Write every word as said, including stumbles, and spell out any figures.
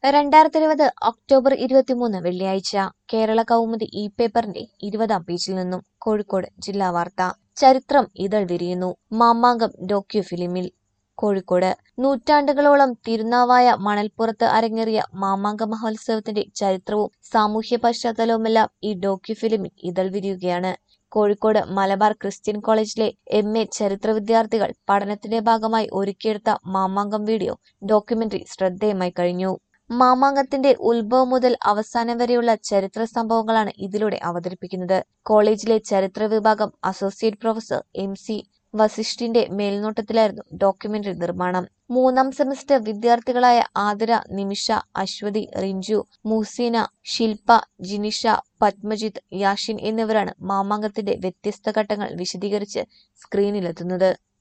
രണ്ടായിരത്തി ഇരുപത് ഒക്ടോബർ ഇരുപത്തിമൂന്ന് വെള്ളിയാഴ്ച കേരള കൗമുദി ഇ പേപ്പറിന്റെ ഇരുപതാം പേജിൽ നിന്നും കോഴിക്കോട് ജില്ലാ വാർത്ത. ചരിത്രം ഇതൾ വിരിയുന്നു. മാമാങ്കം ഡോക്യു ഫിലിമിൽ. കോഴിക്കോട് നൂറ്റാണ്ടുകളോളം തിരുനാവായ മണൽപ്പുറത്ത് അരങ്ങേറിയ മാമാങ്ക മഹോത്സവത്തിന്റെ ചരിത്രവും സാമൂഹ്യ പശ്ചാത്തലവുമെല്ലാം ഈ ഡോക്യു ഫിലിമിൽ ഇതൾ വിരിയുകയാണ്. കോഴിക്കോട് മലബാർ ക്രിസ്ത്യൻ കോളേജിലെ എം എ ചരിത്ര വിദ്യാർത്ഥികൾ പഠനത്തിന്റെ ഭാഗമായി ഒരുക്കിയെടുത്ത മാമാങ്കം വീഡിയോ ഡോക്യുമെന്ററി ശ്രദ്ധേയമായി കഴിഞ്ഞു. മാമാങ്കത്തിന്റെ ഉത്ഭവം മുതൽ അവസാനം വരെയുള്ള ചരിത്ര സംഭവങ്ങളാണ് ഇതിലൂടെ അവതരിപ്പിക്കുന്നത്. കോളേജിലെ ചരിത്ര വിഭാഗം അസോസിയേറ്റ് പ്രൊഫസർ എം സി വസിഷ്ഠിന്റെ മേൽനോട്ടത്തിലായിരുന്നു ഡോക്യുമെന്ററി നിർമ്മാണം. മൂന്നാം സെമസ്റ്റർ വിദ്യാർത്ഥികളായ ആതിര, നിമിഷ, അശ്വതി, റിഞ്ചു, മുഹ്സീന, ശിൽപ, ജിനിഷ, പത്മജിത്ത്, യാഷിൻ എന്നിവരാണ് മാമാങ്കത്തിന്റെ വ്യത്യസ്ത ഘട്ടങ്ങൾ വിശദീകരിച്ച് സ്ക്രീനിലെത്തുന്നത്.